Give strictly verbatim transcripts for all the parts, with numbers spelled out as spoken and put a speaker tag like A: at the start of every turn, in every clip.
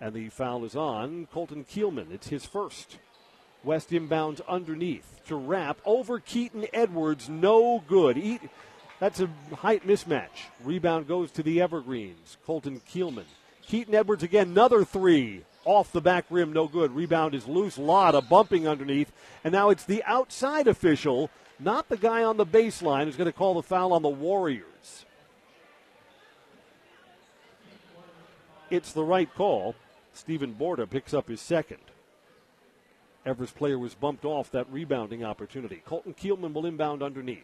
A: And the foul is on Colton Keelman. It's his first. West inbounds underneath to Rapp over Keaton Edwards. No good. He, that's a height mismatch. Rebound goes to the Evergreens. Colton Keelman. Keaton Edwards again, another three. Off the back rim, no good. Rebound is loose. Lot of bumping underneath. And now it's the outside official, not the guy on the baseline, who's going to call the foul on the Warriors. It's the right call. Stephen Borda picks up his second. Everest player was bumped off that rebounding opportunity. Colton Keelman will inbound underneath.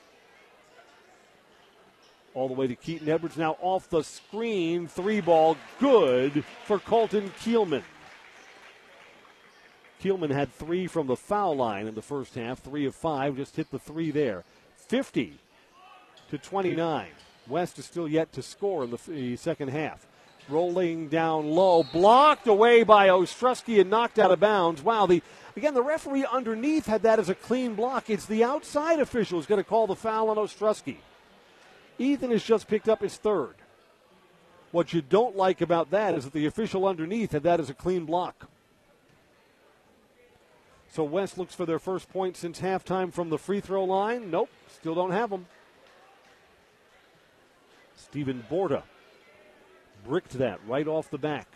A: All the way to Keaton Edwards. Now off the screen. Three ball. Good for Colton Keelman. Keelman had three from the foul line in the first half. Three of five. Just hit the three there. fifty to twenty-nine. West is still yet to score in the second half. Rolling down low. Blocked away by Ostrowski and knocked out of bounds. Wow. The Again, the referee underneath had that as a clean block. It's the outside official who's going to call the foul on Ostrowski. Ethan has just picked up his third. What you don't like about that is that the official underneath had that as a clean block. So West looks for their first point since halftime from the free throw line. Nope, still don't have them. Stephen Borda bricked that right off the back.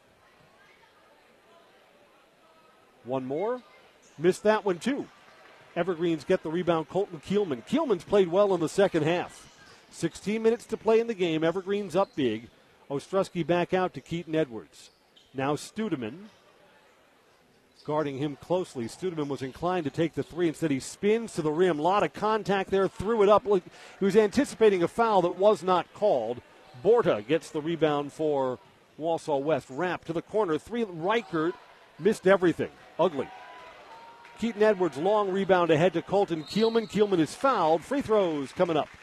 A: One more. Missed that one too. Evergreens get the rebound. Colton Keelman. Keelman's played well in the second half. sixteen minutes to play in the game. Evergreens up big. Ostrowski back out to Keaton Edwards. Now Studeman guarding him closely. Studeman was inclined to take the three. Instead, he spins to the rim. A lot of contact there. Threw it up. He was anticipating a foul that was not called. Borta gets the rebound for Wausau West. Rapp to the corner. Three. Reichert missed everything. Ugly. Keaton Edwards, long rebound ahead to Colton Keelman. Keelman is fouled. Free throws coming up.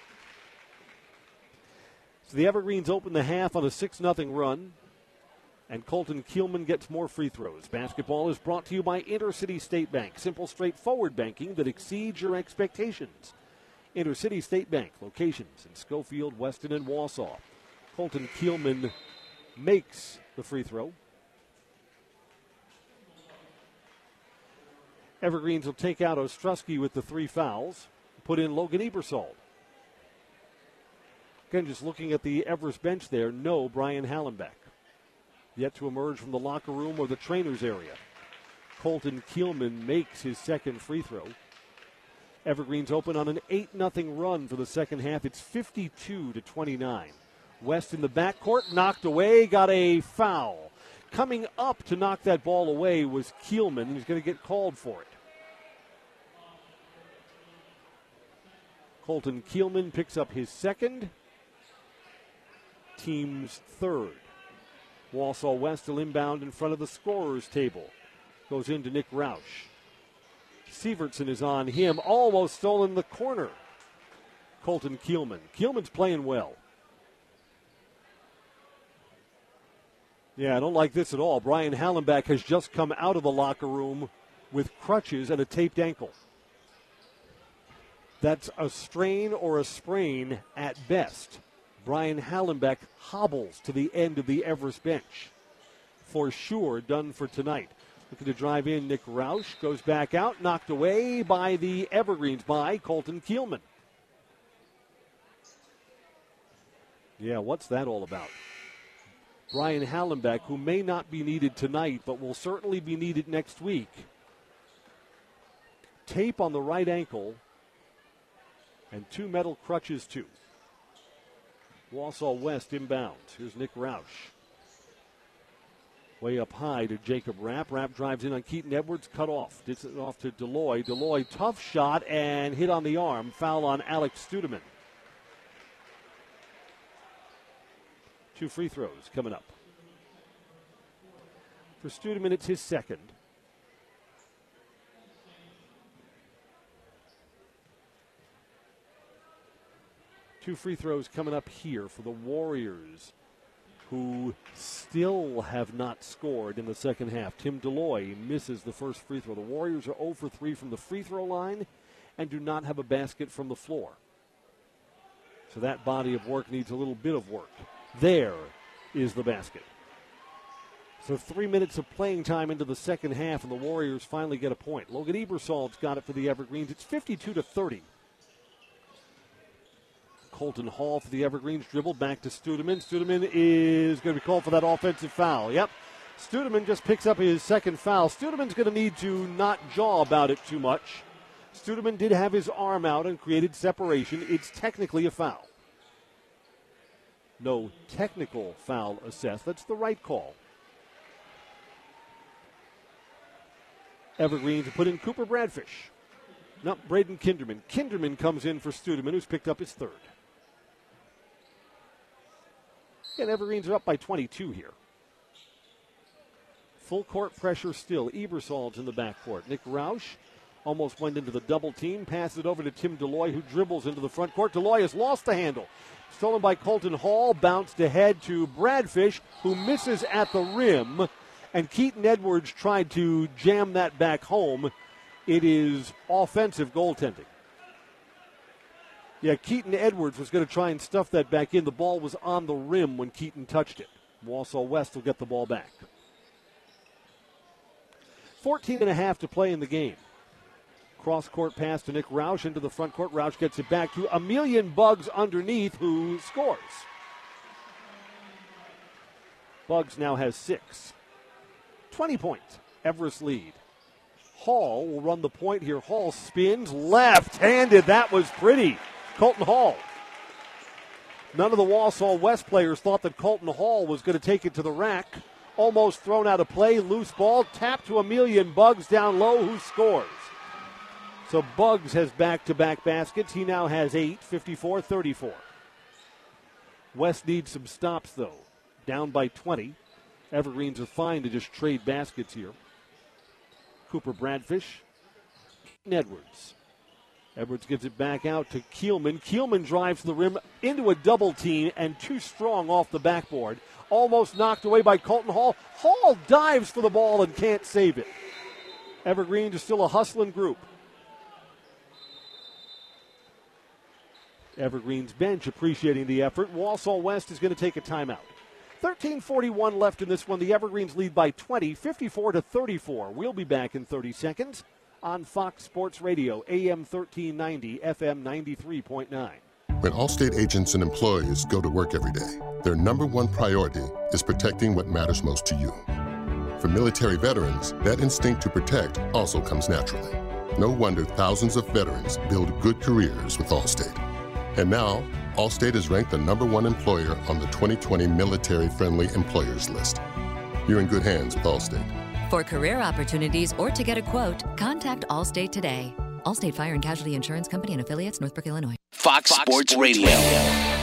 A: So the Evergreens open the half on a six nothing run, and Colton Keelman gets more free throws. Basketball is brought to you by Intercity State Bank. Simple, straightforward banking that exceeds your expectations. Intercity State Bank, locations in Schofield, Weston, and Wausau. Colton Keelman makes the free throw. Evergreens will take out Ostrowski with the three fouls, put in Logan Ebersol. Again, just looking at the Everest bench there, no Brian Hallenbeck. Yet to emerge from the locker room or the trainer's area. Colton Keelman makes his second free throw. Evergreens open on an eight nothing run for the second half. It's fifty-two to twenty-nine. West in the backcourt, knocked away, got a foul. Coming up to knock that ball away was Keelman. He's going to get called for it. Colton Keelman picks up his second. Team's third. Wausau West will inbound in front of the scorer's table. Goes into Nick Roush. Sievertson is on him. Almost stolen the corner. Colton Keelman. Keelman's playing well. Yeah, I don't like this at all. Brian Hallenbeck has just come out of the locker room with crutches and a taped ankle. That's a strain or a sprain at best. Brian Hallenbeck hobbles to the end of the Everest bench. For sure, done for tonight. Looking to drive in, Nick Roush goes back out, knocked away by the Evergreens by Colton Keelman. Yeah, what's that all about? Brian Hallenbeck, who may not be needed tonight, but will certainly be needed next week. Tape on the right ankle and two metal crutches, too. Wausau West inbounds. Here's Nick Roush. Way up high to Jacob Rapp. Rapp drives in on Keaton Edwards, cut off. Gets it off to Deloy. Deloy, tough shot and hit on the arm. Foul on Alex Studeman. Two free throws coming up. For Studeman, it's his second. Two free throws coming up here for the Warriors, who still have not scored in the second half. Tim Deloy misses the first free throw. The Warriors are zero for three from the free throw line and do not have a basket from the floor. So that body of work needs a little bit of work. There is the basket. So three minutes of playing time into the second half, and the Warriors finally get a point. Logan Ebersold's got it for the Evergreens. It's fifty-two to thirty. Colton Hall for the Evergreens, dribble back to Studeman. Studeman is going to be called for that offensive foul. Yep. Studeman just picks up his second foul. Studeman's going to need to not jaw about it too much. Studeman did have his arm out and created separation. It's technically a foul. No technical foul assessed. That's the right call. Evergreens put in Cooper Bradfish. No, Braden Kinderman. Kinderman comes in for Studeman, who's picked up his third. And Evergreens are up by twenty-two here. Full court pressure still. Ebersold's in the backcourt. Nick Roush almost went into the double team. Passes it over to Tim Deloy, who dribbles into the front court. Deloy has lost the handle. Stolen by Colton Hall. Bounced ahead to Bradfish, who misses at the rim. And Keaton Edwards tried to jam that back home. It is offensive goaltending. Yeah, Keaton Edwards was going to try and stuff that back in. The ball was on the rim when Keaton touched it. Walsall West will get the ball back. fourteen and a half to play in the game. Cross-court pass to Nick Roush into the front court. Roush gets it back to Emilian Buggs underneath, who scores. Buggs now has six. twenty points. Everest lead. Hall will run the point here. Hall spins left-handed. That was pretty. Colton Hall. None of the Walsall West players thought that Colton Hall was going to take it to the rack. Almost thrown out of play. Loose ball. Tapped to Emilian Buggs down low, who scores. So Buggs has back-to-back baskets. He now has eight, fifty-four thirty-four. West needs some stops, though. Down by twenty. Evergreens are fine to just trade baskets here. Cooper Bradfish. Edwards. Edwards gives it back out to Keelman. Keelman drives the rim into a double team and too strong off the backboard. Almost knocked away by Colton Hall. Hall dives for the ball and can't save it. Evergreens is still a hustling group. Evergreens bench appreciating the effort. Walsall West is going to take a timeout. thirteen forty-one left in this one. The Evergreens lead by twenty, fifty-four to thirty-four. We'll be back in thirty seconds on Fox Sports Radio, A M thirteen ninety, F M ninety-three point nine.
B: When Allstate agents and employees go to work every day, their number one priority is protecting what matters most to you. For military veterans, that instinct to protect also comes naturally. No wonder thousands of veterans build good careers with Allstate. And now, Allstate is ranked the number one employer on the twenty twenty Military Friendly Employers list. You're in good hands with Allstate.
C: For career opportunities or to get a quote, contact Allstate today. Allstate Fire and Casualty Insurance Company and affiliates, Northbrook, Illinois.
D: Fox, Fox Sports, Sports Radio. Radio.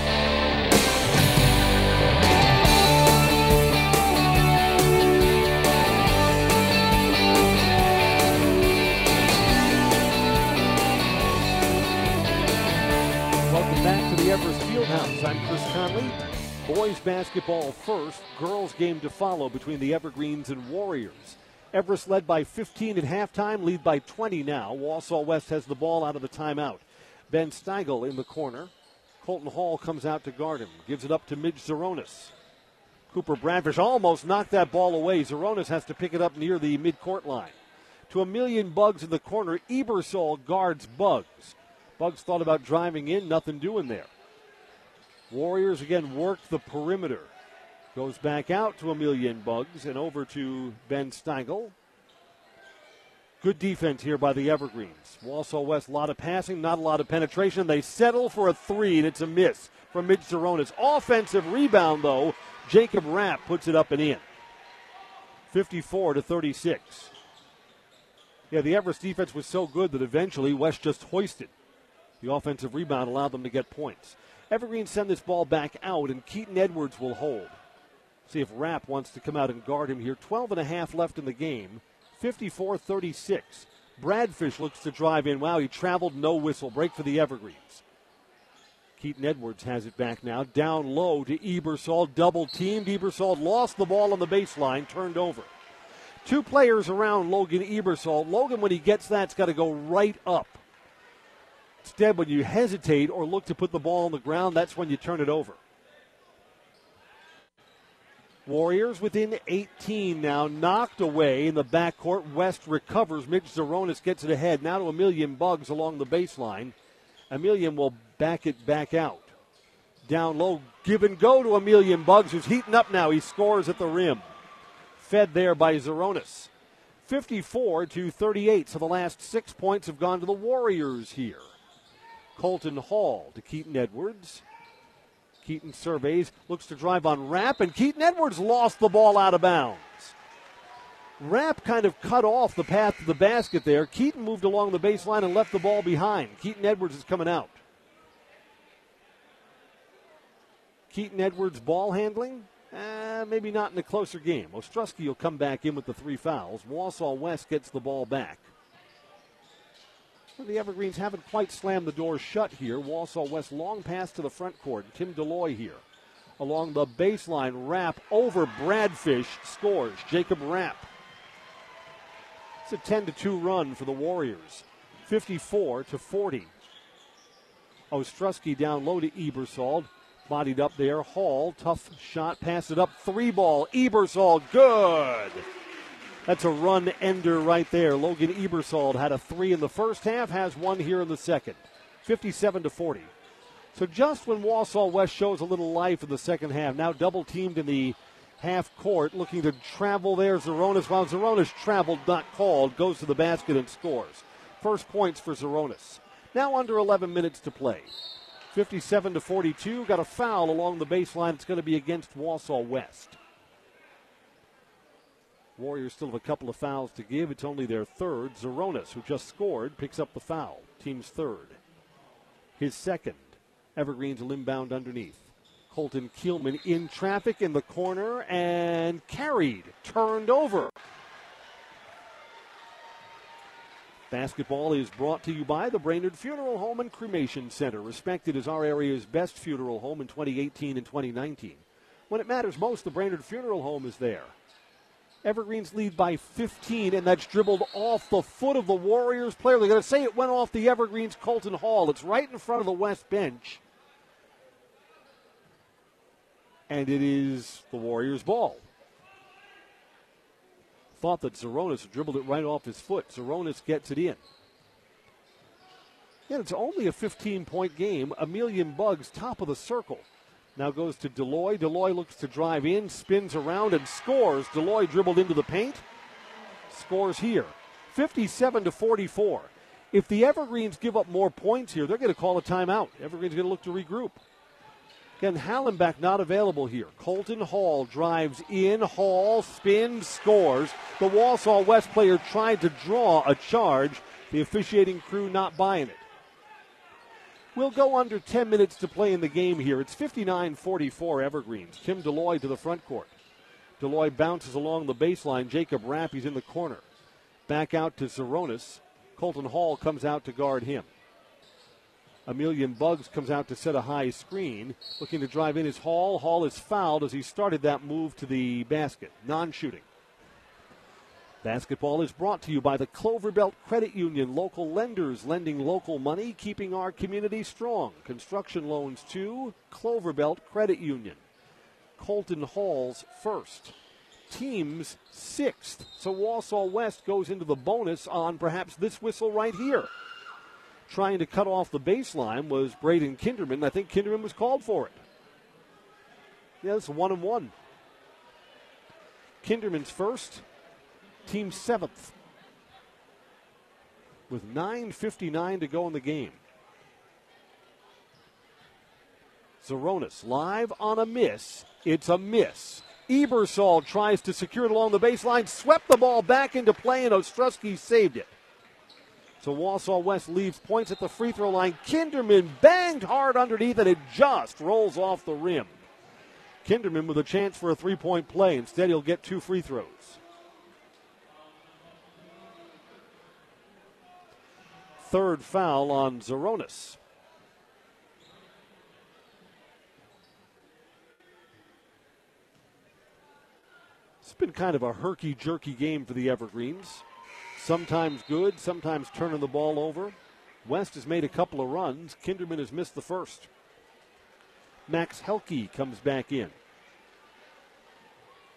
A: Back to the Everest Fieldhouse. I'm Chris Conley. Boys basketball first. Girls game to follow between the Evergreens and Warriors. Everest led by fifteen at halftime, lead by twenty now. Walsall West has the ball out of the timeout. Ben Steigel in the corner. Colton Hall comes out to guard him. Gives it up to Midge Zoronis. Cooper Bradfish almost knocked that ball away. Zoronis has to pick it up near the midcourt line. To Emilian Buggs in the corner. Ebersol guards Buggs. Buggs thought about driving in, nothing doing there. Warriors again work the perimeter. Goes back out to Emilian Buggs and over to Ben Steigel. Good defense here by the Evergreens. Walsall West, a lot of passing, not a lot of penetration. They settle for a three, and it's a miss from Midge Zoronis. Offensive rebound, though. Jacob Rapp puts it up and in. fifty-four to thirty-six. Yeah, the Everest defense was so good that eventually West just hoisted. The offensive rebound allowed them to get points. Evergreen send this ball back out, and Keaton Edwards will hold. See if Rapp wants to come out and guard him here. twelve and a half left in the game. fifty-four thirty-six. Bradfish looks to drive in. Wow, he traveled, no whistle. Break for the Evergreens. Keaton Edwards has it back now. Down low to Ebersol. Double teamed. Ebersol lost the ball on the baseline. Turned over. Two players around Logan Ebersol. Logan, when he gets that, has got to go right up. Instead, when you hesitate or look to put the ball on the ground, that's when you turn it over. Warriors within eighteen now, knocked away in the backcourt. West recovers. Mitch Zeronis gets it ahead. Now to Emilian Buggs along the baseline. Emilian will back it back out. Down low, give and go to Emilian Buggs, who's heating up now. He scores at the rim. Fed there by Zeronis. fifty-four to thirty-eight, so the last six points have gone to the Warriors here. Colton Hall to Keaton Edwards. Keaton surveys, looks to drive on Rapp, and Keaton Edwards lost the ball out of bounds. Rapp kind of cut off the path to the basket there. Keaton moved along the baseline and left the ball behind. Keaton Edwards is coming out. Keaton Edwards' ball handling, eh, maybe not in a closer game. Ostrowski will come back in with the three fouls. Wausau West gets the ball back. The Evergreens haven't quite slammed the door shut here. Wausau West long pass to the front court. Tim Deloy here. Along the baseline, Rapp over Bradfish scores. Jacob Rapp. It's a ten to two run for the Warriors. fifty-four to forty. Ostrowski down low to Ebersol. Bodied up there. Hall, tough shot, pass it up. Three ball. Ebersol, good. That's a run ender right there. Logan Ebersol had a three in the first half, has one here in the second. fifty-seven to forty. So just when Wausau West shows a little life in the second half, now double teamed in the half court, looking to travel there. Zeronis, while Zeronis traveled, not called, goes to the basket and scores. First points for Zeronis. Now under eleven minutes to play. fifty-seven to forty-two, got a foul along the baseline. It's going to be against Wausau West. Warriors still have a couple of fouls to give. It's only their third. Zeronis, who just scored, picks up the foul. Team's third. His second. Evergreens will inbound underneath. Colton Keelman in traffic in the corner and carried. Turned over. Basketball is brought to you by the Brainerd Funeral Home and Cremation Center, respected as our area's best funeral home in twenty eighteen and twenty nineteen. When it matters most, the Brainerd Funeral Home is there. Evergreens lead by fifteen, and that's dribbled off the foot of the Warriors player. They're going to say it went off the Evergreens' Colton Hall. It's right in front of the West bench. And it is the Warriors' ball. Thought that Zeronis dribbled it right off his foot. Zeronis gets it in. And it's only a fifteen-point game. Emilian Buggs, top of the circle. Now goes to Deloy. Deloy looks to drive in, spins around, and scores. Deloy dribbled into the paint. Scores here. fifty-seven to forty-four. If the Evergreens give up more points here, they're going to call a timeout. Evergreens going to look to regroup. Again, Hallenbeck not available here. Colton Hall drives in. Hall spins, scores. The Wausau West player tried to draw a charge. The officiating crew not buying it. We'll go under ten minutes to play in the game here. It's fifty-nine forty-four Evergreens. Tim Deloy to the front court. Deloy bounces along the baseline. Jacob Rapp, he's in the corner. Back out to Zeronis. Colton Hall comes out to guard him. Emilian Buggs comes out to set a high screen. Looking to drive in is Hall. Hall is fouled as he started that move to the basket. Non-shooting. Basketball is brought to you by the Cloverbelt Credit Union. Local lenders lending local money, keeping our community strong. Construction loans to Cloverbelt Credit Union. Colton Hall's first. Team's sixth. So Wausau West goes into the bonus on perhaps this whistle right here. Trying to cut off the baseline was Braden Kinderman. I think Kinderman was called for it. Yeah, it's one and one. Kinderman's first. Team seventh. With nine fifty-nine to go in the game. Zeronis live on a miss. It's a miss. Ebersol tries to secure it along the baseline. Swept the ball back into play, and Ostrowski saved it. So Wausau West leaves points at the free throw line. Kinderman banged hard underneath, and it just rolls off the rim. Kinderman with a chance for a three-point play. Instead, he'll get two free throws. Third foul on Zeronis. It's been kind of a herky-jerky game for the Evergreens. Sometimes good, sometimes turning the ball over. West has made a couple of runs. Kinderman has missed the first. Max Helke comes back in.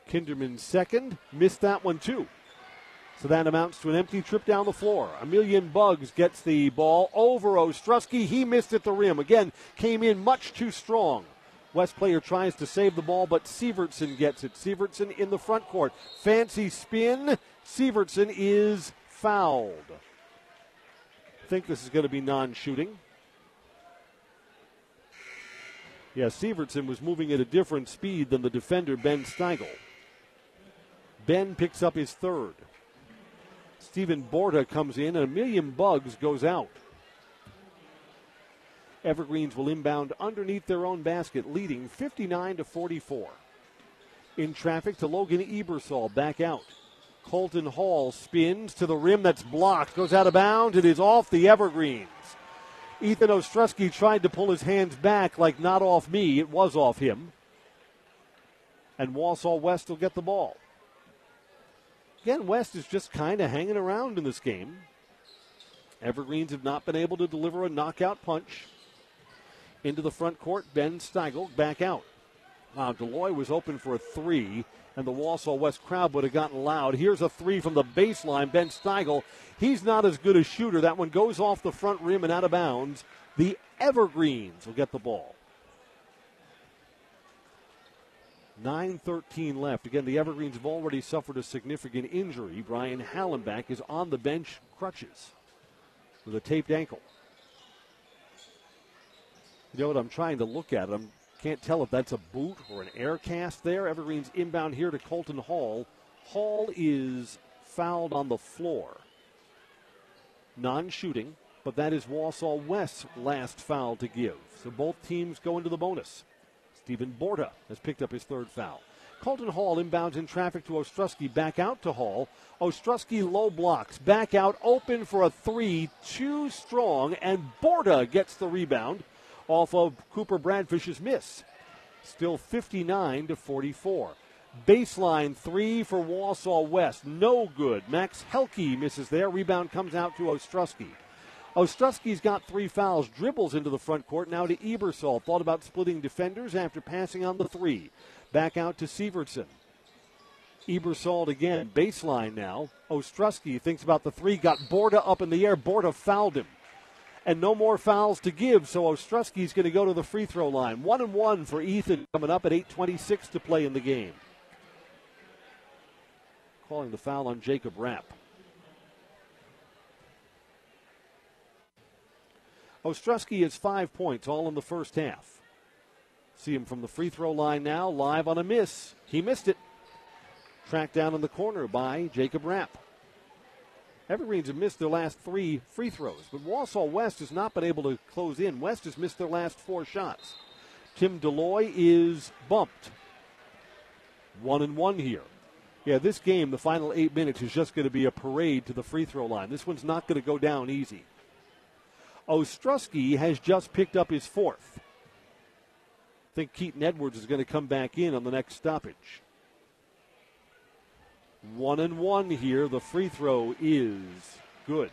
A: Kinderman second, missed that one too. So that amounts to an empty trip down the floor. A Million Bugs gets the ball over Ostrowski. He missed at the rim. Again, came in much too strong. West player tries to save the ball, but Sievertson gets it. Sievertson in the front court. Fancy spin. Sievertson is fouled. I think this is going to be non-shooting. Yeah, Sievertson was moving at a different speed than the defender, Ben Steigel. Ben picks up his third. Stephen Borda comes in, and A Million Bugs goes out. Evergreens will inbound underneath their own basket, leading fifty-nine to forty-four. In traffic to Logan Ebersol, back out. Colton Hall spins to the rim, that's blocked, goes out of bounds, it is off the Evergreens. Ethan Ostrowski tried to pull his hands back like not off me, it was off him. And Walsall West will get the ball. Again, West is just kind of hanging around in this game. Evergreens have not been able to deliver a knockout punch. Into the front court, Ben Steigel back out. Wow, Deloy was open for a three, and the Walsall West crowd would have gotten loud. Here's a three from the baseline. Ben Steigel, he's not as good a shooter. That one goes off the front rim and out of bounds. The Evergreens will get the ball. nine thirteen left. Again, the Evergreens have already suffered a significant injury. Brian Hallenbach is on the bench, crutches, with a taped ankle. You know what I'm trying to look at? I can't tell if that's a boot or an air cast there. Evergreens inbound here to Colton Hall. Hall is fouled on the floor. Non-shooting, but that is Walsall West's last foul to give. So both teams go into the bonus. Stephen Borda has picked up his third foul. Colton Hall inbounds in traffic to Ostrowski, back out to Hall. Ostrowski low blocks, back out, open for a three, too strong, and Borda gets the rebound off of Cooper Bradfish's miss. Still fifty-nine to forty-four. Baseline three for Walsall West, no good. Max Helke misses there. Rebound comes out to Ostrowski. Ostrowski's got three fouls, dribbles into the front court, now to Ebersol. Thought about splitting defenders after passing on the three. Back out to Sievertson. Ebersol again, baseline now. Ostrowski thinks about the three, got Borda up in the air. Borda fouled him. And no more fouls to give, so Ostrowski's going to go to the free throw line. One and one for Ethan coming up at eight twenty-six to play in the game. Calling the foul on Jacob Rapp. Ostrowski has five points, all in the first half. See him from the free throw line now, live on a miss. He missed it. Tracked down in the corner by Jacob Rapp. Evergreens have missed their last three free throws, but Walsall West has not been able to close in. West has missed their last four shots. Tim Deloy is bumped. One and one here. Yeah, this game, the final eight minutes, is just going to be a parade to the free throw line. This one's not going to go down easy. Ostrowski has just picked up his fourth. I think Keaton Edwards is going to come back in on the next stoppage. One and one here. The free throw is good.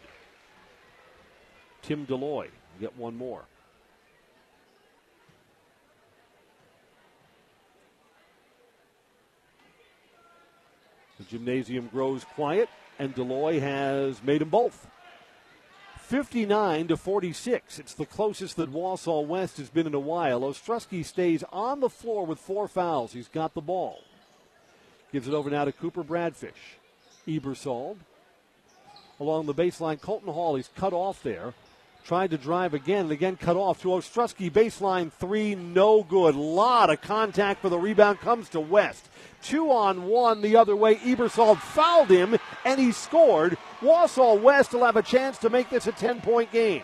A: Tim Deloy get one more. The gymnasium grows quiet, and Deloy has made them both. fifty-nine to forty-six. It's the closest that Walsall West has been in a while. Ostrowski stays on the floor with four fouls. He's got the ball. Gives it over now to Cooper Bradfish. Ebersol. Along the baseline, Colton Hall. He's cut off there. Tried to drive again and again cut off to Ostrowski. Baseline three, no good. Lot of contact for the rebound. Comes to West. Two on one the other way. Ebersol fouled him and he scored. Walsall West will have a chance to make this a ten-point game.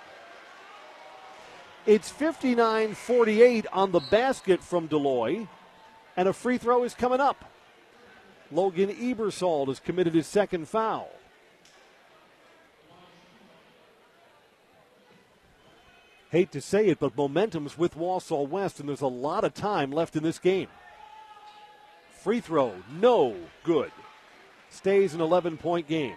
A: It's fifty-nine forty-eight on the basket from Deloy, and a free throw is coming up. Logan Ebersol has committed his second foul. Hate to say it, but momentum's with Walsall West, and there's a lot of time left in this game. Free throw, no good. Stays an eleven-point game.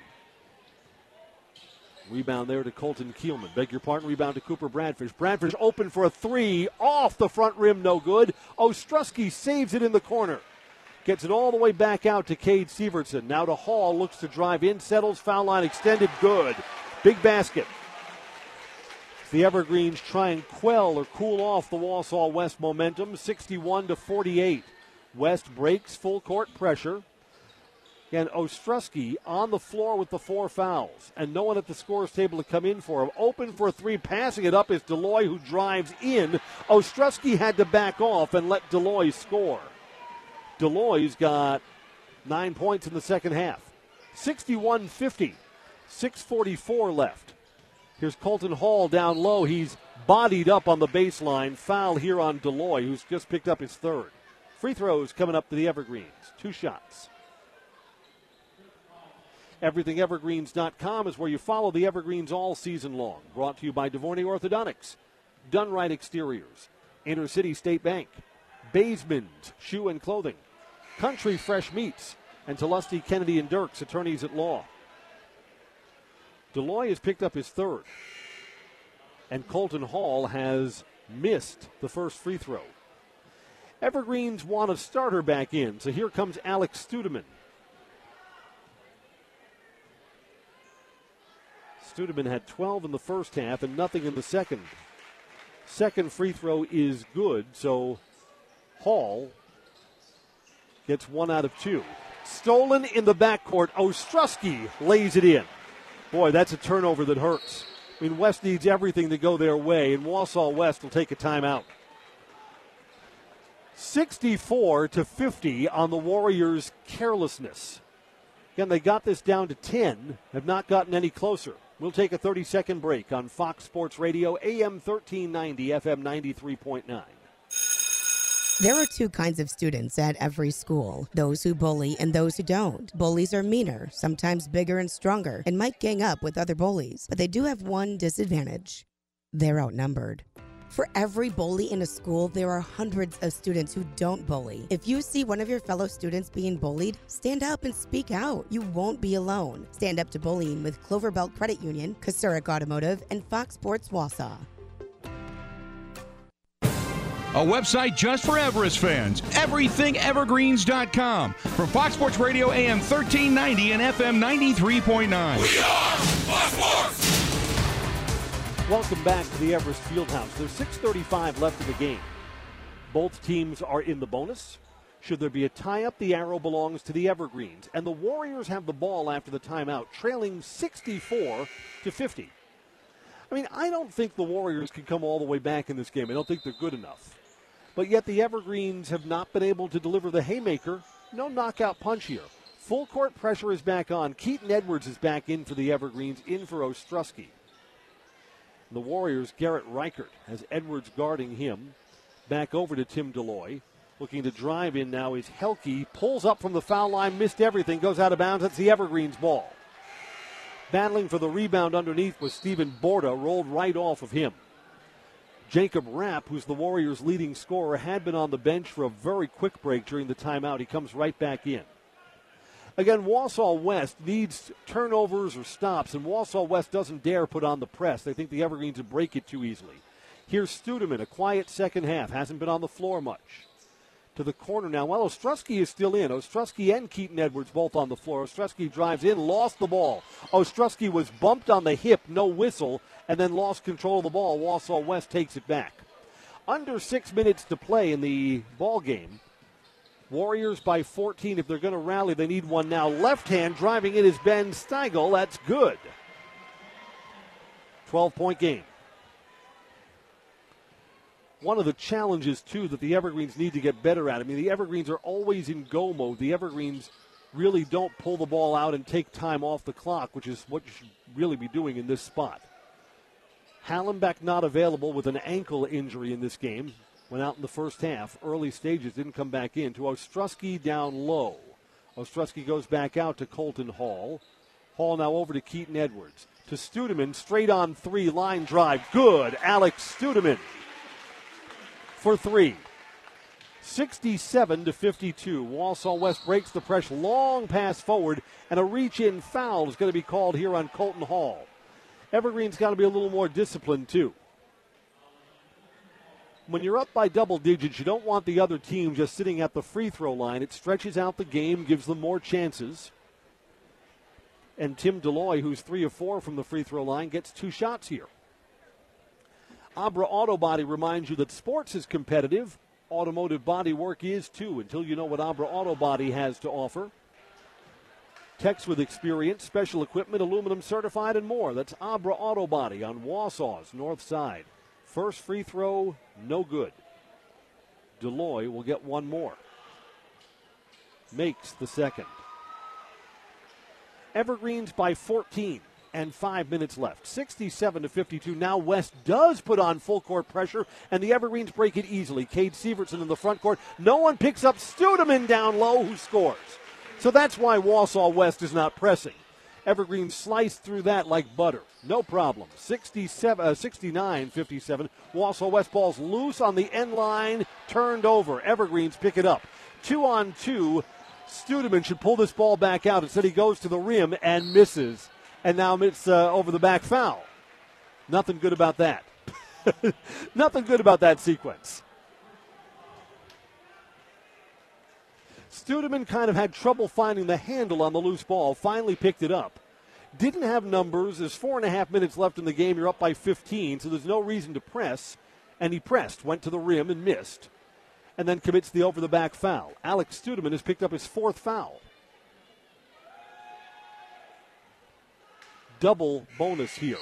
A: Rebound there to Colton Keelman. Beg your pardon, rebound to Cooper Bradfish. Bradfish open for a three, off the front rim, no good. Ostrowski saves it in the corner. Gets it all the way back out to Cade Severson. Now to Hall, looks to drive in, settles, foul line extended, good. Big basket. The Evergreens try and quell or cool off the Wausau West momentum, sixty-one to forty-eight. West breaks full court pressure. And Ostrowski on the floor with the four fouls. And no one at the scorer's table to come in for him. Open for a three, passing it up is Deloy, who drives in. Ostrowski had to back off and let Deloy score. Deloy's got nine points in the second half. sixty-one fifty. six forty-four left. Here's Colton Hall down low. He's bodied up on the baseline. Foul here on Deloy, who's just picked up his third. Free throws coming up to the Evergreens. Two shots. everything evergreens dot com is where you follow the Evergreens all season long. Brought to you by DeVorney Orthodontics, Dunright Exteriors, Intercity State Bank, Basemans Shoe and Clothing, Country Fresh Meats, and Tulusty, Kennedy and Dirks, attorneys at law. Deloy has picked up his third, and Colton Hall has missed the first free throw. Evergreens want a starter back in, so here comes Alex Studeman. Studeman had twelve in the first half and nothing in the second. Second free throw is good, so Hall gets one out of two. Stolen in the backcourt. Ostrowski lays it in. Boy, that's a turnover that hurts. I mean, West needs everything to go their way, and Wausau West will take a timeout. sixty-four to fifty on the Warriors' carelessness. Again, they got this down to ten, have not gotten any closer. We'll take a thirty-second break on Fox Sports Radio, A M thirteen ninety, F M ninety-three point nine.
E: There are two kinds of students at every school, those who bully and those who don't. Bullies are meaner, sometimes bigger and stronger, and might gang up with other bullies. But they do have one disadvantage. They're outnumbered. For every bully in a school, there are hundreds of students who don't bully. If you see one of your fellow students being bullied, stand up and speak out. You won't be alone. Stand up to bullying with Clover Belt Credit Union, Kosurik Automotive, and Fox Sports Wausau.
F: A website just for Everest fans, everything evergreens dot com. From Fox Sports Radio, A M thirteen ninety and F M ninety-three point nine.
G: We are Fox Sports!
A: Welcome back to the Everest Fieldhouse. There's six thirty-five left in the game. Both teams are in the bonus. Should there be a tie-up, the arrow belongs to the Evergreens. And the Warriors have the ball after the timeout, trailing sixty-four to fifty. I mean, I don't think the Warriors can come all the way back in this game. I don't think they're good enough. But yet the Evergreens have not been able to deliver the haymaker. No knockout punch here. Full court pressure is back on. Keaton Edwards is back in for the Evergreens, in for Ostrowski. The Warriors, Garrett Reichert has Edwards guarding him. Back over to Tim Deloy. Looking to drive in now is Helke. Pulls up from the foul line, missed everything, goes out of bounds. That's the Evergreens ball. Battling for the rebound underneath was Stephen Borda, rolled right off of him. Jacob Rapp, who's the Warriors' leading scorer, had been on the bench for a very quick break during the timeout. He comes right back in. Again, Wausau West needs turnovers or stops, and Wausau West doesn't dare put on the press. They think the Evergreens would break it too easily. Here's Studeman, a quiet second half, hasn't been on the floor much. To the corner now. Well, Ostrowski is still in. Ostrowski and Keaton Edwards both on the floor. Ostrowski drives in, lost the ball. Ostrowski was bumped on the hip, no whistle, and then lost control of the ball. Wausau West takes it back. Under six minutes to play in the ball game. Warriors by fourteen. If they're going to rally, they need one now. Left hand driving in is Ben Steigel. That's good. twelve-point game. One of the challenges, too, that the Evergreens need to get better at. I mean, the Evergreens are always in go mode. The Evergreens really don't pull the ball out and take time off the clock, which is what you should really be doing in this spot. Hallenbeck not available with an ankle injury in this game. Went out in the first half. Early stages, didn't come back in. To Ostrowski down low. Ostrowski goes back out to Colton Hall. Hall now over to Keaton Edwards. To Studeman, straight on three, line drive. Good. Alex Studeman for three. sixty-seven to fifty-two. Wausau West breaks the press. Long pass forward, and a reach-in foul is going to be called here on Colton Hall. Evergreen's got to be a little more disciplined, too. when you're up by double digits, you don't want the other team just sitting at the free throw line. It stretches out the game, gives them more chances. And Tim Deloy, who's three of four from the free throw line, gets two shots here. Abra Auto Body reminds you that sports is competitive. Automotive body work is too, until you know what Abra Auto Body has to offer. Techs with experience, special equipment, aluminum certified, and more. That's Abra Auto Body on Wausau's north side. First free throw, no good. Deloy will get one more. Makes the second. Evergreens by fourteen and five minutes left. sixty-seven to fifty-two. Now West does put on full court pressure, and the Evergreens break it easily. Cade Severson in the front court. No one picks up Studeman down low, who scores. So that's why Wausau West is not pressing. Evergreen sliced through that like butter. No problem. sixty-seven, uh, sixty-nine fifty-seven. Wausau West ball's loose on the end line. Turned over. Evergreens pick it up. Two on two. Studeman should pull this ball back out. Instead he goes to the rim and misses. And now it's uh, over the back foul. Nothing good about that. Nothing good about that sequence. Studeman kind of had trouble finding the handle on the loose ball. Finally picked it up. Didn't have numbers. There's four and a half minutes left in the game. You're up by fifteen, so there's no reason to press. And he pressed, went to the rim and missed. And then commits the over-the-back foul. Alex Studeman has picked up his fourth foul. Double bonus here.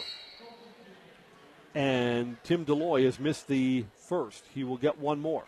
A: And Tim Deloy has missed the first. He will get one more.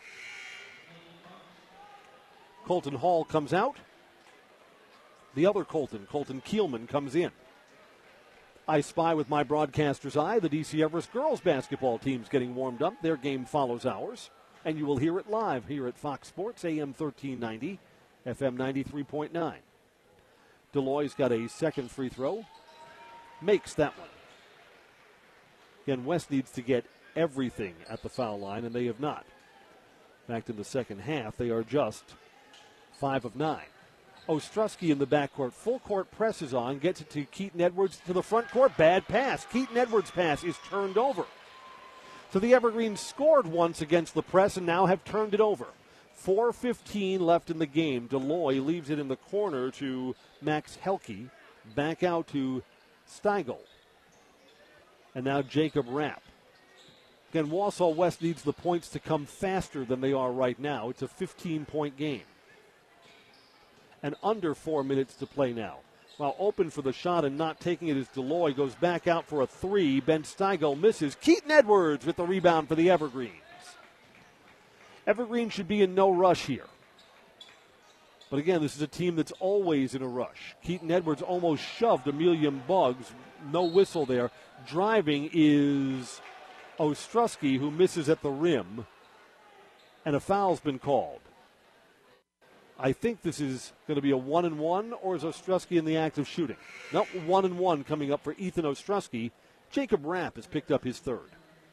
A: Colton Hall comes out. The other Colton, Colton Kielman, comes in. I spy with my broadcaster's eye the D C Everest girls basketball team's getting warmed up. Their game follows ours. And you will hear it live here at Fox Sports, A M thirteen ninety, F M ninety-three point nine. Deloy's got a second free throw. Makes that one. Again, West needs to get everything at the foul line, and they have not. In fact, in the second half, they are just five of nine. Ostrowski in the backcourt. Full court presses on, gets it to Keaton Edwards to the front court. Bad pass. Keaton Edwards' pass is turned over. So the Evergreens scored once against the press and now have turned it over. four fifteen left in the game. Deloy leaves it in the corner to Max Helke. Back out to Steigel. And now Jacob Rapp. Again, Wausau West needs the points to come faster than they are right now. It's a fifteen-point game. And under four minutes to play now. While open for the shot and not taking it as Deloy goes back out for a three. Ben Steigel misses. Keaton Edwards with the rebound for the Evergreens. Evergreen should be in no rush here. But again, this is a team that's always in a rush. Keaton Edwards almost shoved Emilian Buggs. No whistle there. Driving is Ostrowski, who misses at the rim. And a foul's been called. I think this is going to be a one and one, or is Ostrowski in the act of shooting? Nope, one and one coming up for Ethan Ostrowski. Jacob Rapp has picked up his third.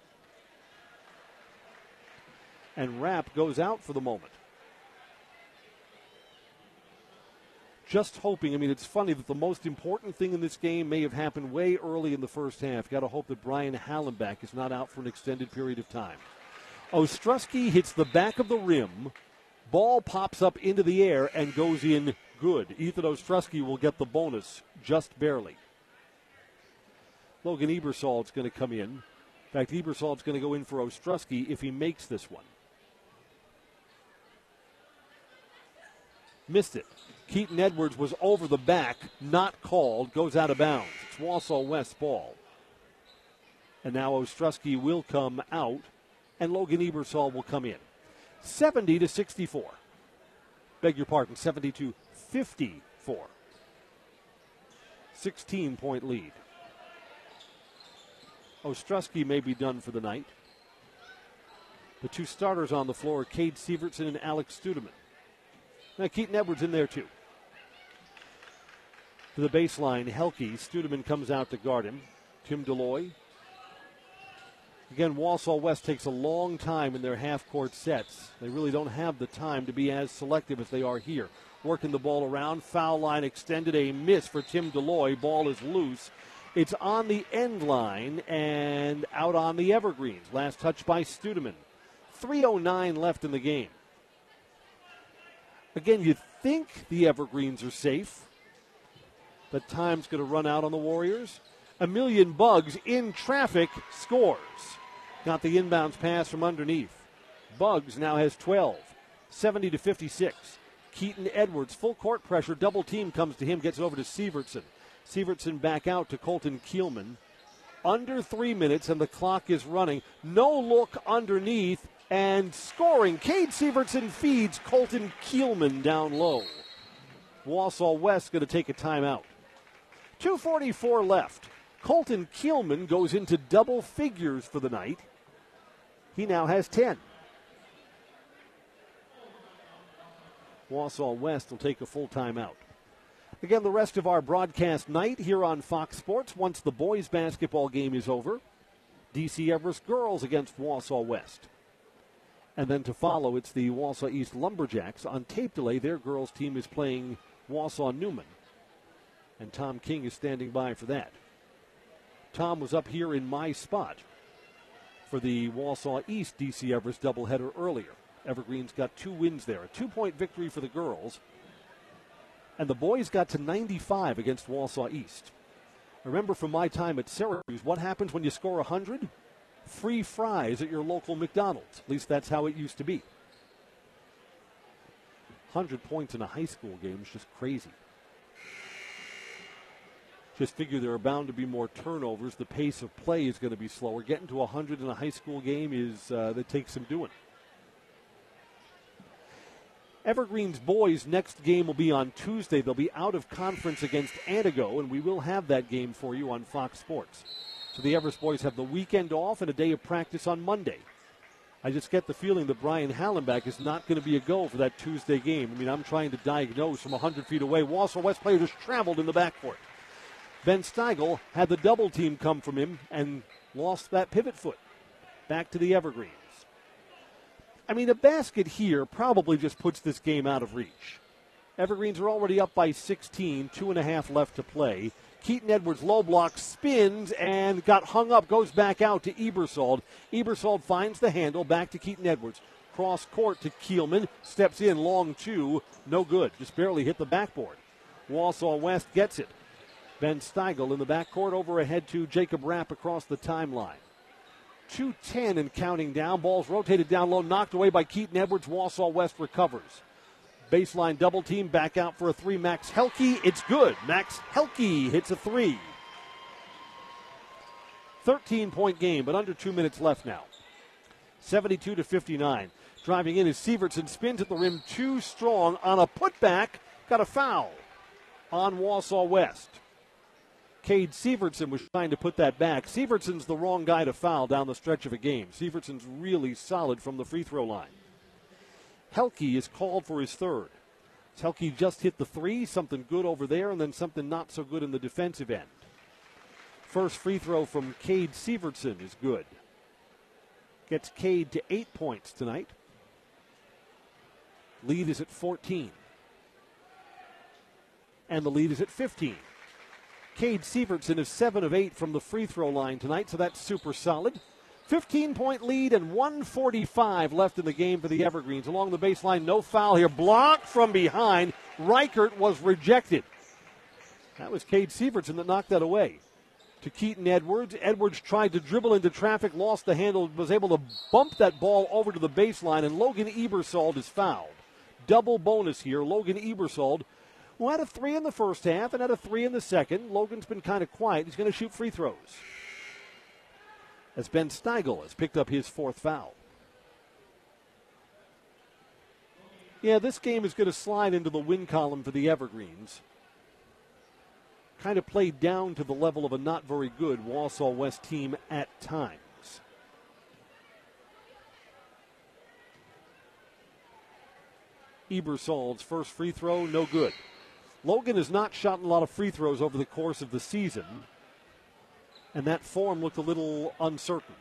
A: And Rapp goes out for the moment. Just hoping, I mean, it's funny that the most important thing in this game may have happened way early in the first half. Got to hope that Brian Hallenbach is not out for an extended period of time. Ostrowski hits the back of the rim. Ball pops up into the air and goes in good. Ethan Ostrowski will get the bonus just barely. Logan Ebersold's going to come in. In fact, Ebersold's going to go in for Ostrowski if he makes this one. Missed it. Keaton Edwards was over the back, not called, goes out of bounds. It's Wausau West ball. And now Ostrowski will come out, and Logan Ebersold will come in. seventy to sixty-four. Beg your pardon, seventy to fifty-four. sixteen-point lead. Ostrowski may be done for the night. The two starters on the floor, Cade Severson and Alex Studeman. Now Keaton Edwards in there too. To the baseline, Helke. Studeman comes out to guard him. Tim Deloy. Again, Wausau West takes a long time in their half-court sets. They really don't have the time to be as selective as they are here. Working the ball around. Foul line extended. A miss for Tim Deloy. Ball is loose. It's on the end line and out on the Evergreens. Last touch by Studeman. three oh nine left in the game. Again, you think the Evergreens are safe, but time's going to run out on the Warriors. A million Bugs in traffic scores. Got the inbounds pass from underneath. Bugs now has twelve, seventy to fifty-six. Keaton Edwards, full court pressure, double team comes to him, gets it over to Sievertson. Sievertson back out to Colton Keelman. Under three minutes and the clock is running. No look underneath and scoring. Cade Sievertson feeds Colton Keelman down low. Wausau West going to take a timeout. two forty-four left. Colton Keelman goes into double figures for the night. He now has ten. Wausau West will take a full timeout. Again, the rest of our broadcast night here on Fox Sports once the boys' basketball game is over. D C Everest girls against Wausau West. And then to follow, it's the Wausau East Lumberjacks. On tape delay, their girls' team is playing Wausau Newman. And Tom King is standing by for that. Tom was up here in my spot for the Wausau East D C Everest doubleheader earlier. Evergreen's got two wins there. A two-point victory for the girls. And the boys got to ninety-five against Wausau East. Remember from my time at Syracuse, what happens when you score one hundred? Free fries at your local McDonald's. At least that's how it used to be. one hundred points in a high school game is just crazy. Just figure there are bound to be more turnovers. The pace of play is going to be slower. Getting to one hundred in a high school game is uh, that takes some doing. Evergreen's boys' next game will be on Tuesday. They'll be out of conference against Antigo, and we will have that game for you on Fox Sports. So the Everest boys have the weekend off and a day of practice on Monday. I just get the feeling that Brian Hallenbach is not going to be a go for that Tuesday game. I mean, I'm trying to diagnose from one hundred feet away. Wausau West player just traveled in the backcourt. Ben Steigel had the double team come from him and lost that pivot foot. Back to the Evergreens. I mean, a basket here probably just puts this game out of reach. Evergreens are already up by sixteen, two and a half left to play. Keaton Edwards low block, spins, and got hung up, goes back out to Ebersold. Ebersold finds the handle, back to Keaton Edwards. Cross court to Keelman, steps in, long two, no good, just barely hit the backboard. Wausau West gets it. Ben Steigel in the backcourt over ahead to Jacob Rapp across the timeline. two ten and counting down. Ball's rotated down low, knocked away by Keaton Edwards. Wausau West recovers. Baseline double team, back out for a three. Max Helke, it's good. Max Helke hits a three. thirteen-point game, but under two minutes left now. seventy-two to fifty-nine. Driving in is Sievertson, spins at the rim too strong on a putback. Got a foul on Wausau West. Cade Sievertson was trying to put that back. Sievertson's the wrong guy to foul down the stretch of a game. Sievertson's really solid from the free throw line. Helke is called for his third. Helke just hit the three, something good over there, and then something not so good in the defensive end. First free throw from Cade Sievertson is good. Gets Cade to eight points tonight. Lead is at fourteen. And the lead is at fifteen. Cade Sievertson is seven of eight from the free throw line tonight, so that's super solid. fifteen-point lead and one forty-five left in the game for the Evergreens. Along the baseline, no foul here. Blocked from behind. Reichert was rejected. That was Cade Sievertson that knocked that away. To Keaton Edwards. Edwards tried to dribble into traffic, lost the handle, was able to bump that ball over to the baseline, and Logan Ebersold is fouled. Double bonus here. Logan Ebersold, who had a three in the first half and had a three in the second. Logan's been kind of quiet. He's going to shoot free throws. As Ben Steigel has picked up his fourth foul. Yeah, this game is going to slide into the win column for the Evergreens. Kind of played down to the level of a not very good Wausau West team at times. Ebersold's first free throw, no good. Logan has not shot a lot of free throws over the course of the season, and that form looked a little uncertain.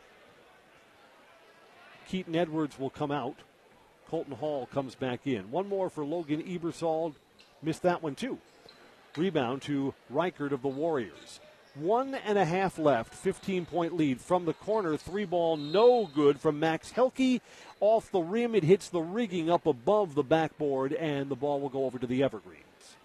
A: Keaton Edwards will come out. Colton Hall comes back in. One more for Logan Ebersold. Missed that one too. Rebound to Reichert of the Warriors. One and a half left, fifteen-point lead. From the corner, three ball, no good from Max Helke. Off the rim, it hits the rigging up above the backboard, and the ball will go over to the Evergreens.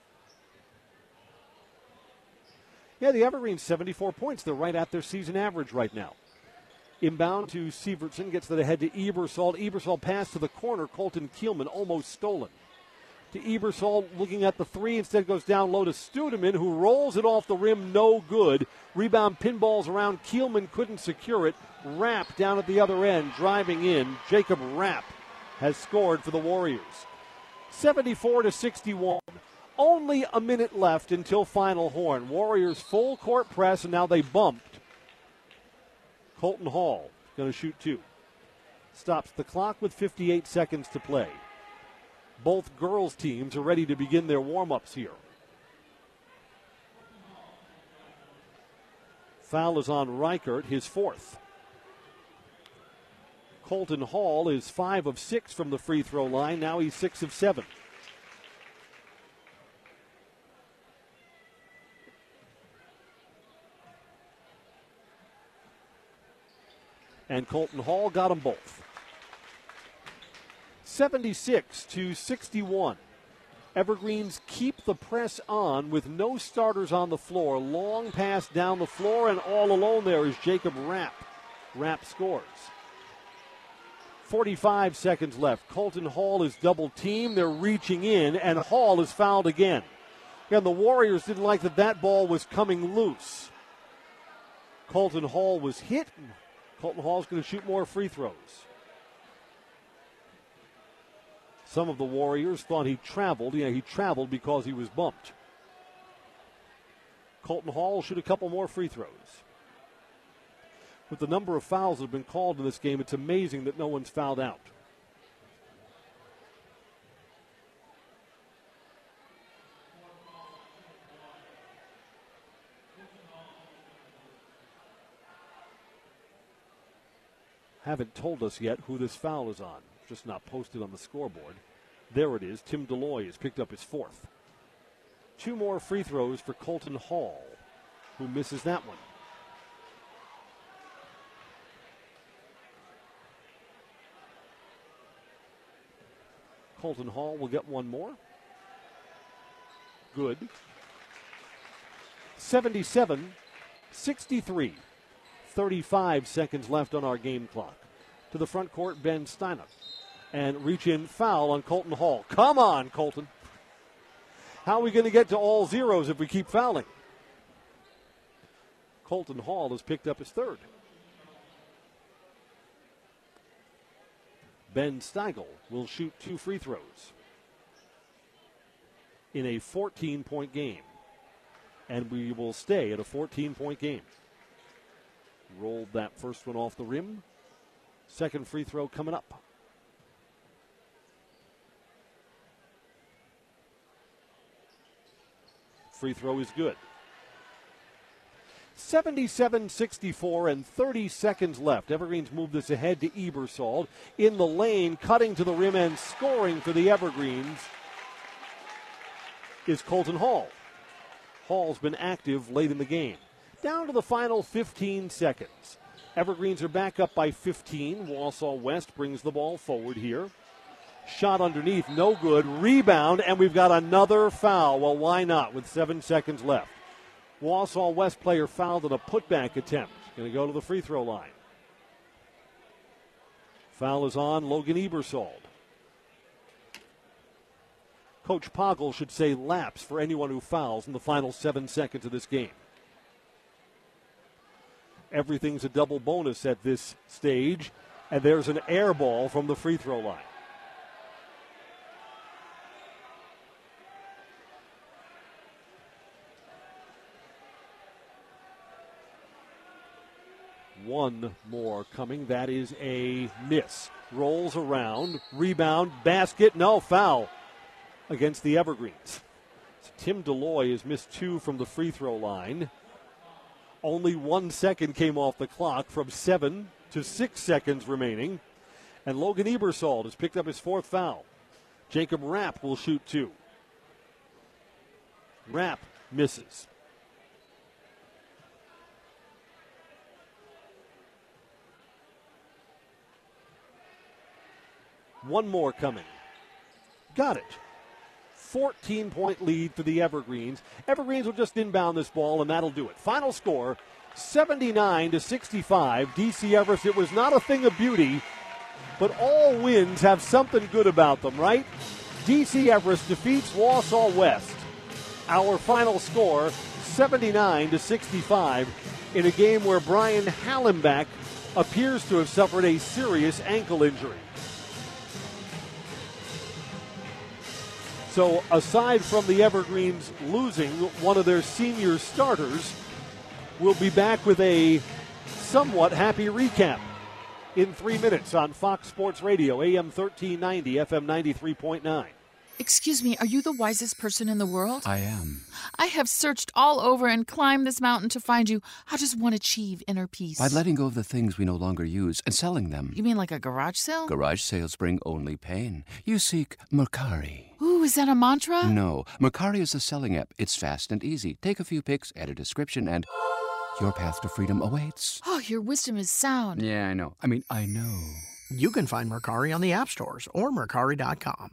A: Yeah, the Evergreens, seventy-four points. They're right at their season average right now. Inbound to Sievertson, gets it ahead to Ebersol. Ebersol pass to the corner. Colton Kielman almost stolen. To Ebersol, looking at the three, instead goes down low to Studeman, who rolls it off the rim, no good. Rebound pinballs around. Kielman couldn't secure it. Rapp down at the other end, driving in. Jacob Rapp has scored for the Warriors. seventy-four to sixty-one. Only a minute left until final horn. Warriors full court press, and now they bumped. Colton Hall going to shoot two. Stops the clock with fifty-eight seconds to play. Both girls' teams are ready to begin their warm-ups here. Foul is on Reichert, his fourth. Colton Hall is five of six from the free throw line. Now he's six of seven. And Colton Hall got them both. seventy-six to sixty-one. Evergreens keep the press on with no starters on the floor. Long pass down the floor, and all alone there is Jacob Rapp. Rapp scores. forty-five seconds left. Colton Hall is double teamed. They're reaching in, and Hall is fouled again. Again, the Warriors didn't like that that ball was coming loose. Colton Hall was hit. Colton Hall's going to shoot more free throws. Some of the Warriors thought he traveled. Yeah, he traveled because he was bumped. Colton Hall will shoot a couple more free throws. With the number of fouls that have been called in this game, it's amazing that no one's fouled out. Haven't told us yet who this foul is on. Just not posted on the scoreboard. There it is. Tim Deloy has picked up his fourth. Two more free throws for Colton Hall, who misses that one. Colton Hall will get one more. Good. seventy-seven sixty-three. thirty-five seconds left on our game clock. To the front court, Ben Steiner. And reach-in foul on Colton Hall. Come on, Colton. How are we going to get to all zeros if we keep fouling? Colton Hall has picked up his third. Ben Steigel will shoot two free throws in a fourteen-point game. And we will stay at a fourteen-point game. Rolled that first one off the rim. Second free throw coming up. Free throw is good. seventy-seven sixty-four and thirty seconds left. Evergreens move this ahead to Ebersol. In the lane, cutting to the rim and scoring for the Evergreens is Colton Hall. Hall's been active late in the game. Down to the final fifteen seconds. Evergreens are back up by fifteen. Wausau West brings the ball forward here. Shot underneath, no good. Rebound, and we've got another foul. Well, why not with seven seconds left? Wausau West player fouled in a putback attempt. Going to go to the free throw line. Foul is on Logan Ebersol. Coach Poggle should say lapse for anyone who fouls in the final seven seconds of this game. Everything's a double bonus at this stage, and there's an air ball from the free throw line. One more coming. That is a miss. Rolls around, rebound, basket, no, foul against the Evergreens. So Tim Deloy has missed two from the free throw line. Only one second came off the clock from seven to six seconds remaining. And Logan Ebersol has picked up his fourth foul. Jacob Rapp will shoot two. Rapp misses. One more coming. Got it. fourteen-point lead for the Evergreens. Evergreens will just inbound this ball, and that'll do it. Final score, seventy-nine to sixty-five. D C Everest, it was not a thing of beauty, but all wins have something good about them, right? D C Everest defeats Wausau West. Our final score, seventy-nine to sixty-five, in a game where Brian Hallenbach appears to have suffered a serious ankle injury. So aside from the Evergreens losing one of their senior starters, we'll be back with a somewhat happy recap in three minutes on Fox Sports Radio, A M thirteen ninety, F M ninety-three point nine.
H: Excuse me, are you the wisest person in the world?
I: I am.
H: I have searched all over and climbed this mountain to find you. How does one achieve inner peace?
I: By letting go of the things we no longer use and selling them.
H: You mean like a garage sale?
I: Garage sales bring only pain. You seek Mercari.
H: Ooh, is that a mantra?
I: No. Mercari is a selling app. It's fast and easy. Take a few pics, add a description, and your path to freedom awaits.
H: Oh, your wisdom is sound.
I: Yeah, I know. I mean, I know.
J: You can find Mercari on the app stores or Mercari dot com.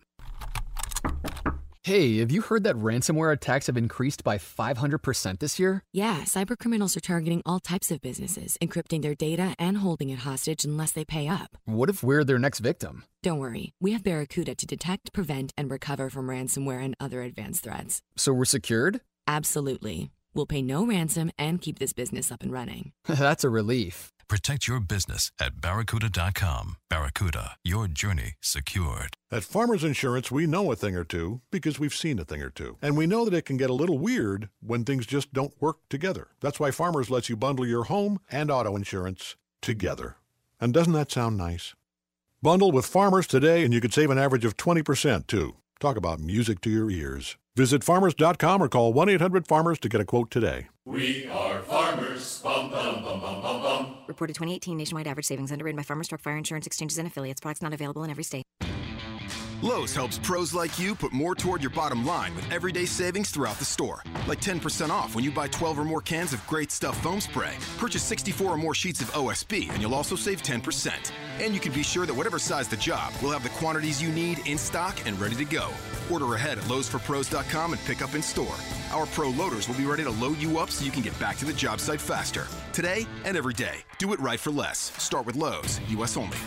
K: Hey, have you heard that ransomware attacks have increased by five hundred percent this year?
C: Yeah, cybercriminals are targeting all types of businesses, encrypting their data and holding it hostage unless they pay up.
K: What if we're their next victim?
C: Don't worry, we have Barracuda to detect, prevent, and recover from ransomware and other advanced threats.
K: So we're secured?
C: Absolutely. We'll pay no ransom and keep this business up and running.
K: That's a relief.
L: Protect your business at Barracuda dot com. Barracuda, your journey secured.
M: At Farmers Insurance, we know a thing or two because we've seen a thing or two. And we know that it can get a little weird when things just don't work together. That's why Farmers lets you bundle your home and auto insurance together. And doesn't that sound nice? Bundle with Farmers today and you could save an average of twenty percent, too. Talk about music to your ears. Visit farmers dot com or call one eight hundred farmers to get a quote today.
G: We are farmers. Bum, bum, bum, bum, bum, bum.
N: Reported twenty eighteen nationwide average savings underwritten by Farmers Truck Fire Insurance Exchanges and Affiliates. Products not available in every state.
O: Lowe's helps pros like you put more toward your bottom line with everyday savings throughout the store. Like ten percent off when you buy twelve or more cans of Great Stuff foam spray. Purchase sixty-four or more sheets of O S B and you'll also save ten percent. And you can be sure that whatever size the job, we'll have the quantities you need in stock and ready to go. Order ahead at Lowe's For Pros dot com and pick up in store. Our pro loaders will be ready to load you up so you can get back to the job site faster. Today and every day. Do it right for less. Start with Lowe's. U S only.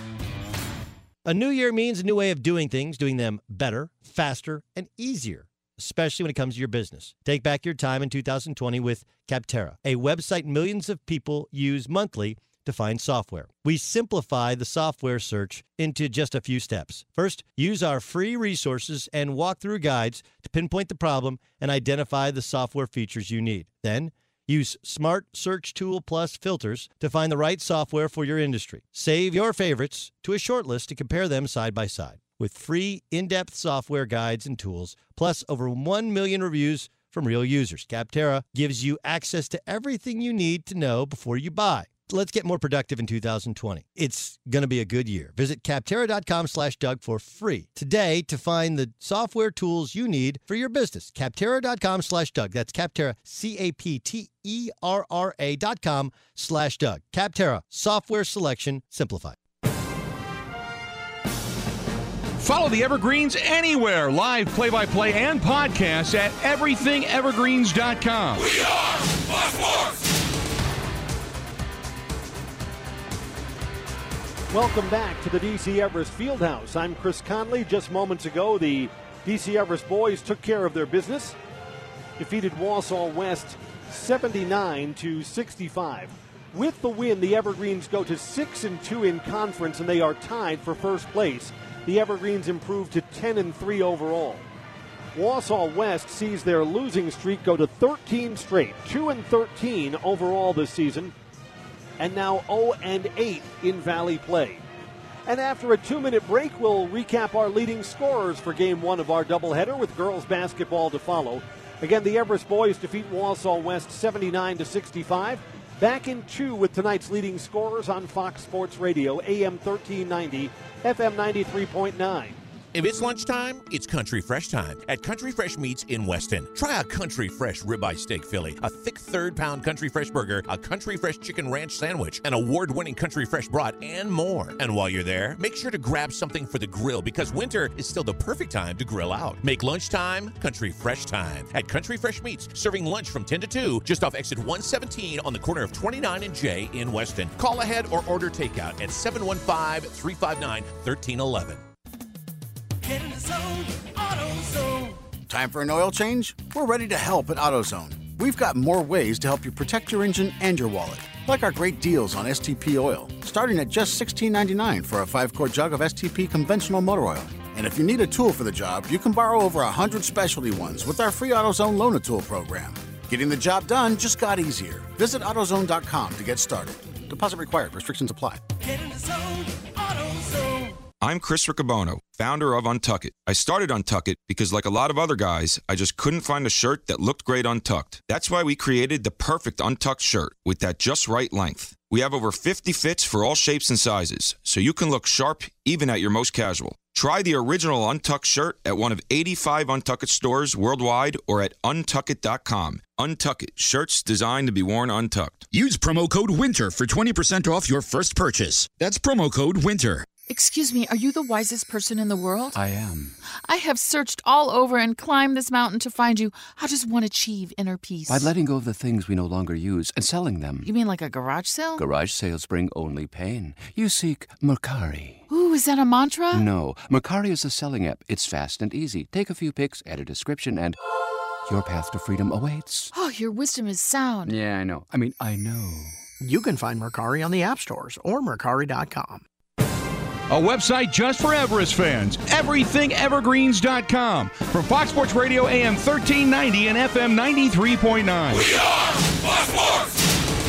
P: A new year means a new way of doing things, doing them better, faster, and easier, especially when it comes to your business. Take back your time in two thousand twenty with Capterra, a website millions of people use monthly to find software. We simplify the software search into just a few steps. First, use our free resources and walkthrough guides to pinpoint the problem and identify the software features you need. Then, use Smart Search Tool Plus filters to find the right software for your industry. Save your favorites to a short list to compare them side by side. With free, in-depth software guides and tools, plus over one million reviews from real users, Capterra gives you access to everything you need to know before you buy. Let's get more productive in two thousand twenty. It's going to be a good year. Visit Capterra dot com slash Doug for free today to find the software tools you need for your business. Capterra dot com slash Doug. That's Capterra, C A P T E R R A dot com slash Doug. Capterra, software selection simplified.
F: Follow the Evergreens anywhere. Live play-by-play and podcasts at everything evergreens dot com.
G: We are Fox Sports.
A: Welcome back to the D C Everest Fieldhouse. I'm Chris Conley. Just moments ago, the D C Everest boys took care of their business, defeated Wausau West seventy-nine to sixty-five. With the win, the Evergreens go to six and two in conference, and they are tied for first place. The Evergreens improved to ten and three overall. Wausau West sees their losing streak go to thirteen straight, two and thirteen overall this season, and now oh and eight in Valley play. And after a two-minute break, we'll recap our leading scorers for Game one of our doubleheader with girls basketball to follow. Again, the Everest boys defeat Wausau West seventy-nine to sixty-five. Back in two with tonight's leading scorers on Fox Sports Radio, A M thirteen ninety, F M ninety-three point nine.
Q: If it's lunchtime, it's Country Fresh time at Country Fresh Meats in Weston. Try a Country Fresh ribeye steak Philly, a thick third-pound Country Fresh burger, a Country Fresh chicken ranch sandwich, an award-winning Country Fresh brat, and more. And while you're there, make sure to grab something for the grill because winter is still the perfect time to grill out. Make lunchtime Country Fresh time at Country Fresh Meats, serving lunch from ten to two just off exit one seventeen on the corner of twenty-nine and J in Weston. Call ahead or order takeout at seven one five, three five nine, one three one one.
R: Get in the zone, AutoZone.
J: Time for an oil change? We're ready to help at AutoZone. We've got more ways to help you protect your engine and your wallet, like our great deals on S T P oil, starting at just sixteen ninety-nine for a five-quart jug of S T P conventional motor oil. And if you need a tool for the job, you can borrow over one hundred specialty ones with our free AutoZone Loan-A-Tool program. Getting the job done just got easier. Visit AutoZone dot com to get started. Deposit required. Restrictions apply.
R: Get in the zone, AutoZone.
S: I'm Chris Riccobono, founder of Untuck It. I started Untuck It because, like a lot of other guys, I just couldn't find a shirt that looked great untucked. That's why we created the perfect untucked shirt with that just right length. We have over fifty fits for all shapes and sizes, so you can look sharp even at your most casual. Try the original Untucked shirt at one of eighty-five Untuck It stores worldwide or at untuck it dot com. Untuck It, shirts designed to be worn untucked.
T: Use promo code WINTER for twenty percent off your first purchase. That's promo code WINTER.
H: Excuse me, are you the wisest person in the world?
I: I am.
H: I have searched all over and climbed this mountain to find you. How does one achieve inner peace?
I: By letting go of the things we no longer use and selling them.
H: You mean like a garage sale?
I: Garage sales bring only pain. You seek Mercari.
H: Ooh, is that a mantra?
I: No. Mercari is a selling app. It's fast and easy. Take a few pics, add a description, and your path to freedom awaits.
H: Oh, your wisdom is sound.
I: Yeah, I know. I mean, I know.
J: You can find Mercari on the app stores or Mercari dot com.
F: A website just for Everest fans. everything evergreens dot com. From Fox Sports Radio A M thirteen ninety and F M ninety-three point nine.
G: We are Fox Sports!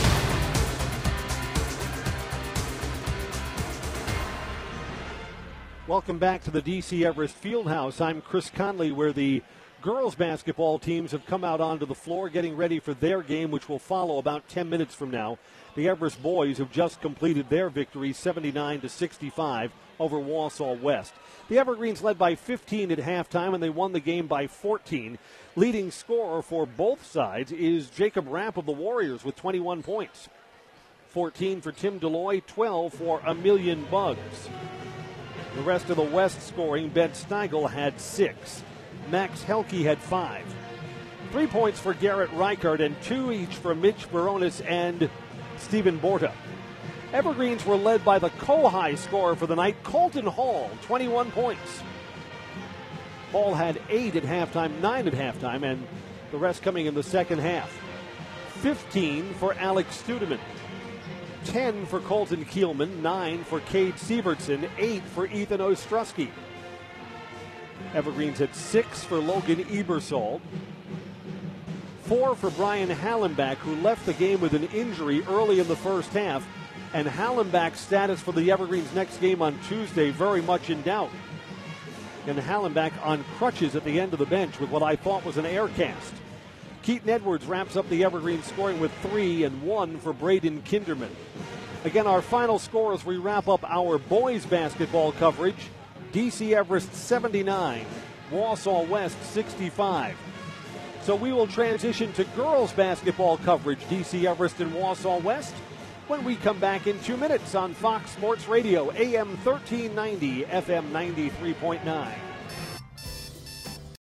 A: Welcome back to the D C Everest Fieldhouse. I'm Chris Conley, where the girls basketball teams have come out onto the floor getting ready for their game, which will follow about ten minutes from now. The Everest boys have just completed their victory, seventy-nine to sixty-five over Wausau West. The Evergreens led by fifteen at halftime, and they won the game by fourteen. Leading scorer for both sides is Jacob Rapp of the Warriors with twenty-one points. fourteen for Tim Deloy, twelve for A Million Bugs. The rest of the West scoring, Ben Steigel had six. Max Helke had five. Three points for Garrett Reichard and two each for Mitch Baronis and Stephen Borta. Evergreens were led by the co-high scorer for the night, Colton Hall, twenty-one points. Hall had eight at halftime, nine at halftime, and the rest coming in the second half. fifteen for Alex Studeman. ten for Colton Kielman, nine for Cade Sievertson, eight for Ethan Ostrowski. Evergreens had six for Logan Ebersol. Four for Brian Hallenbach, who left the game with an injury early in the first half. And Hallenbach's status for the Evergreens' next game on Tuesday very much in doubt. And Hallenbach on crutches at the end of the bench with what I thought was an air cast. Keaton Edwards wraps up the Evergreens scoring with three and one for Braden Kinderman. Again, our final score as we wrap up our boys basketball coverage. D C Everest seventy-nine, Wausau West sixty-five. So we will transition to girls basketball coverage, D C Everest and Wausau West, when we come back in two minutes on Fox Sports Radio, A M thirteen ninety, F M ninety-three point nine.